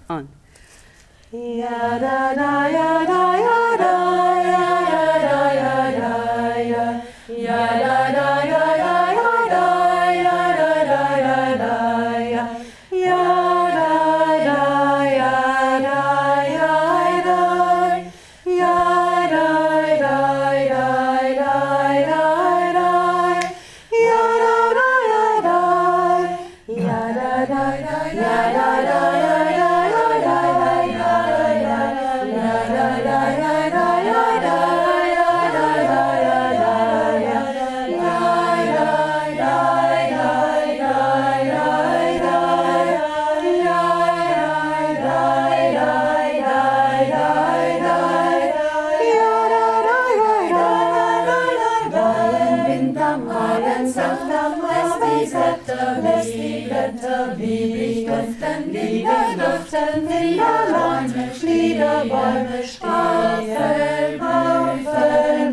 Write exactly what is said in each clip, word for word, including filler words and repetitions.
Und Ja da da ja da ja da ja da ja da ja ja da da ja da ja da ja da da ja da ja ja da da ja da ja da ja da da ja da ja da ja da da ja da ja da da ja da da Bäume stehen, Apfelblüten,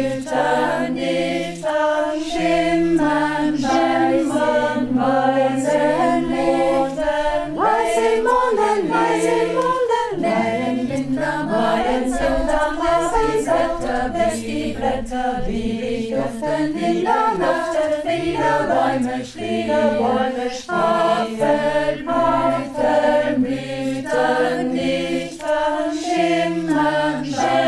Blüten, schimmern, schimmern, weißen Lichten, weißen Monden, weißen Monden, Wellen, Winter, Morgen, Winter, die Blätter, bis die Blätter wie duften in der Luft, viele Bäume stehen, Bäume stehen, Apfelblüten, Blüten, schimmern, schimmern.